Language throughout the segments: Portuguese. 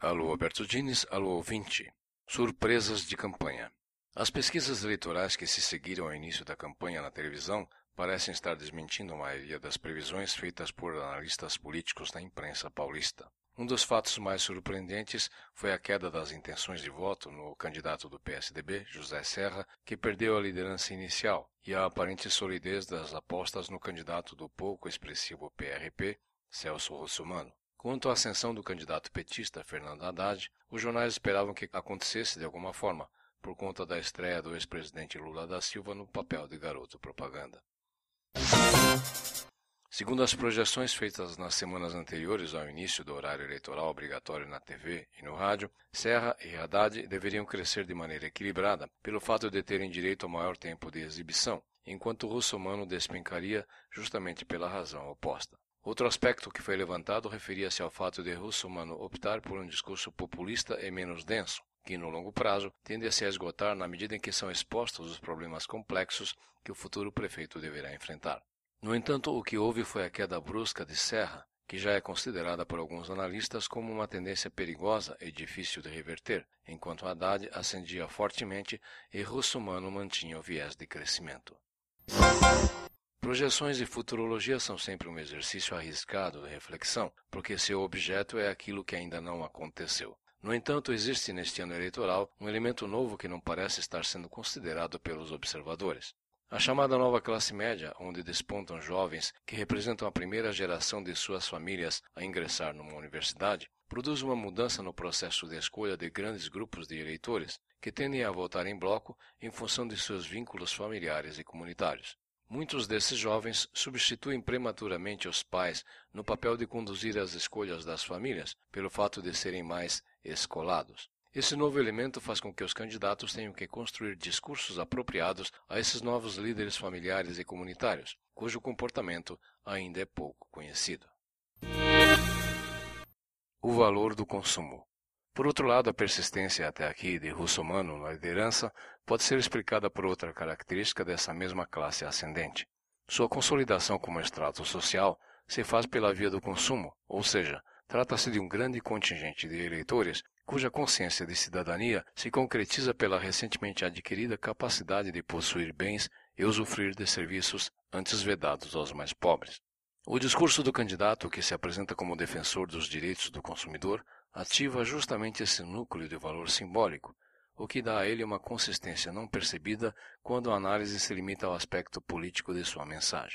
Alô Alberto Diniz, alô ouvinte. Surpresas de campanha. As pesquisas eleitorais que se seguiram ao início da campanha na televisão parecem estar desmentindo a maioria das previsões feitas por analistas políticos da imprensa paulista. Um dos fatos mais surpreendentes foi a queda das intenções de voto no candidato do PSDB, José Serra, que perdeu a liderança inicial, e a aparente solidez das apostas no candidato do pouco expressivo PRP, Celso Russomano. Quanto à ascensão do candidato petista Fernando Haddad, os jornais esperavam que acontecesse de alguma forma, por conta da estreia do ex-presidente Lula da Silva no papel de garoto propaganda. Segundo as projeções feitas nas semanas anteriores ao início do horário eleitoral obrigatório na TV e no rádio, Serra e Haddad deveriam crescer de maneira equilibrada pelo fato de terem direito ao maior tempo de exibição, enquanto Russomano despencaria justamente pela razão oposta. Outro aspecto que foi levantado referia-se ao fato de Russomano optar por um discurso populista e menos denso, que no longo prazo tende a se esgotar na medida em que são expostos os problemas complexos que o futuro prefeito deverá enfrentar. No entanto, o que houve foi a queda brusca de Serra, que já é considerada por alguns analistas como uma tendência perigosa e difícil de reverter, enquanto Haddad ascendia fortemente e Russomano mantinha o viés de crescimento. Projeções e futurologia são sempre um exercício arriscado de reflexão, porque seu objeto é aquilo que ainda não aconteceu. No entanto, existe neste ano eleitoral um elemento novo que não parece estar sendo considerado pelos observadores. A chamada nova classe média, onde despontam jovens que representam a primeira geração de suas famílias a ingressar numa universidade, produz uma mudança no processo de escolha de grandes grupos de eleitores, que tendem a votar em bloco em função de seus vínculos familiares e comunitários. Muitos desses jovens substituem prematuramente os pais no papel de conduzir as escolhas das famílias, pelo fato de serem mais escolados. Esse novo elemento faz com que os candidatos tenham que construir discursos apropriados a esses novos líderes familiares e comunitários, cujo comportamento ainda é pouco conhecido. O valor do consumo. Por outro lado, a persistência até aqui de Russomano na liderança pode ser explicada por outra característica dessa mesma classe ascendente. Sua consolidação como extrato social se faz pela via do consumo, ou seja, trata-se de um grande contingente de eleitores cuja consciência de cidadania se concretiza pela recentemente adquirida capacidade de possuir bens e usufruir de serviços antes vedados aos mais pobres. O discurso do candidato, que se apresenta como defensor dos direitos do consumidor, ativa justamente esse núcleo de valor simbólico, o que dá a ele uma consistência não percebida quando a análise se limita ao aspecto político de sua mensagem.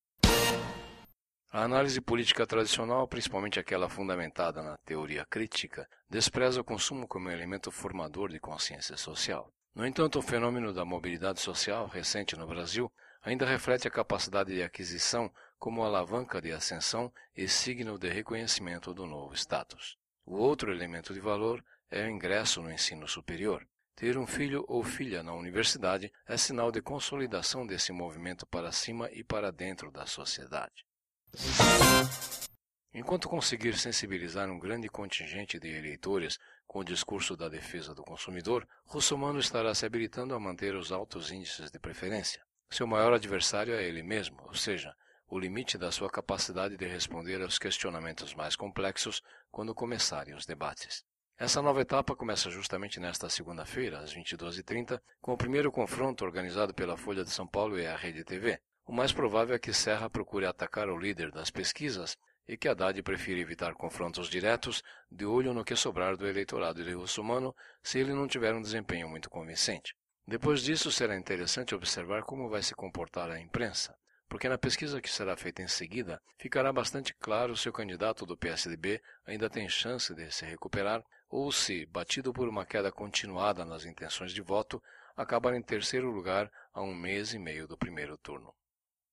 A análise política tradicional, principalmente aquela fundamentada na teoria crítica, despreza o consumo como elemento formador de consciência social. No entanto, o fenômeno da mobilidade social recente no Brasil ainda reflete a capacidade de aquisição como alavanca de ascensão e signo de reconhecimento do novo status. O outro elemento de valor é o ingresso no ensino superior. Ter um filho ou filha na universidade é sinal de consolidação desse movimento para cima e para dentro da sociedade. Enquanto conseguir sensibilizar um grande contingente de eleitores com o discurso da defesa do consumidor, Russomano estará se habilitando a manter os altos índices de preferência. Seu maior adversário é ele mesmo, ou seja, o limite da sua capacidade de responder aos questionamentos mais complexos quando começarem os debates. Essa nova etapa começa justamente nesta segunda-feira, às 22h30, com o primeiro confronto organizado pela Folha de São Paulo e a Rede TV. O mais provável é que Serra procure atacar o líder das pesquisas e que Haddad prefira evitar confrontos diretos, de olho no que sobrar do eleitorado de Russomano se ele não tiver um desempenho muito convincente. Depois disso, será interessante observar como vai se comportar a imprensa, porque na pesquisa que será feita em seguida, ficará bastante claro se o candidato do PSDB ainda tem chance de se recuperar ou se, batido por uma queda continuada nas intenções de voto, acabar em terceiro lugar a 1 mês e meio do primeiro turno.